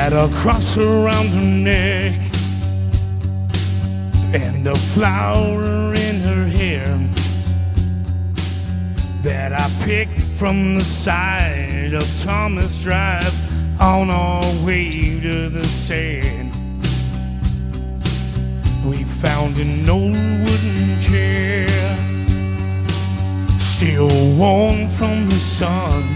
had a cross around her neck and a flower in her hair that I picked from the side of Thomas Drive on our way to the sand. We found an old wooden chair, still warm from the sun.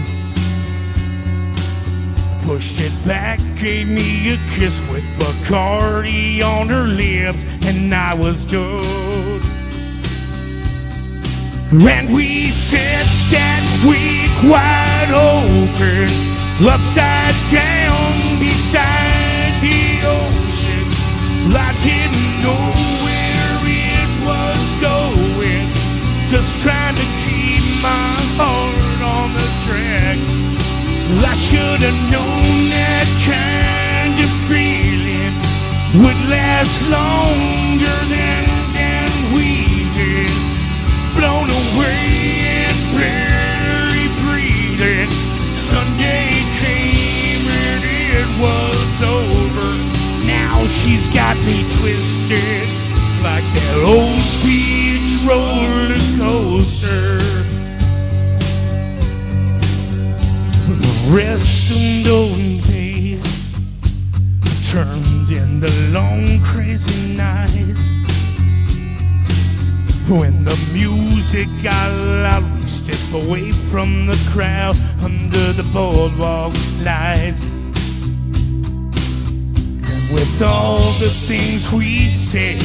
Pushed it back, gave me a kiss with Bacardi on her lips, and I was done. And we sat that week wide open, upside down beside the ocean. I didn't know where it was going, just trying to keep my heart on the track. I should have known that kind of feeling would last longer than we did. Blown away and barely breathing, Sunday came and it was over. Now she's got me twisted like that old beach roller coaster. The rest of those days turned into long crazy nights. When the music got loud, we stepped away from the crowd under the boardwalk lights. And with all the things we said,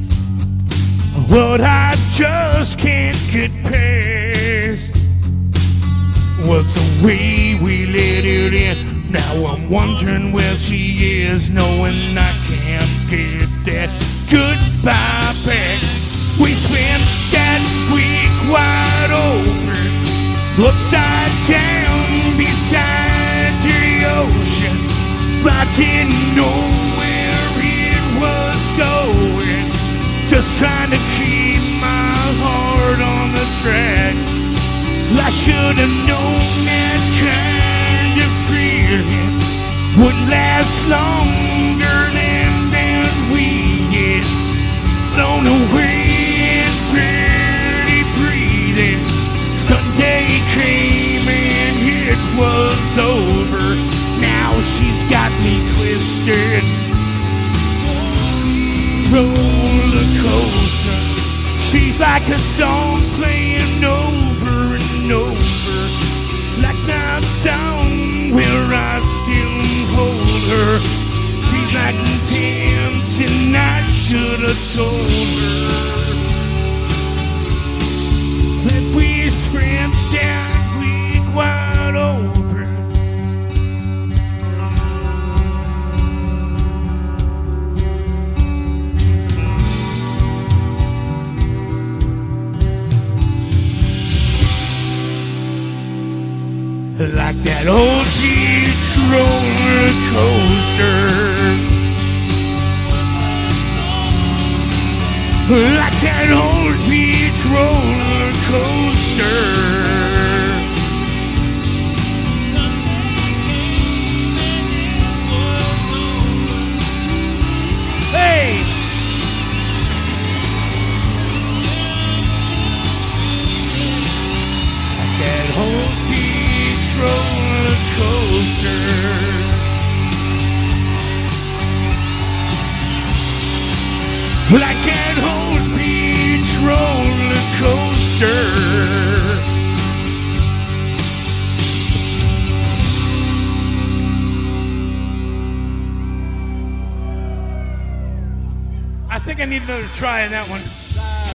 what I just can't get past was the way we let it in. Now I'm wondering where she is, knowing I can't get that goodbye back. We spent that week wide open, upside down beside the ocean. I didn't know where it was going, just trying to keep my heart on the track. I should have known that kind of feeling would last longer than we did. Blown away and barely breathing, Sunday came and it was over. Now she's got me twisted, roller coaster. She's like a song playing over and over, like that song where I still hold her. She's like dancing, I should have told her that we spent that week wide open. Like that old beach roller coaster, like that old beach roller coaster. Hey! Like that old beach roller coaster. Like that old beach roller coaster. I think I need another try on that one.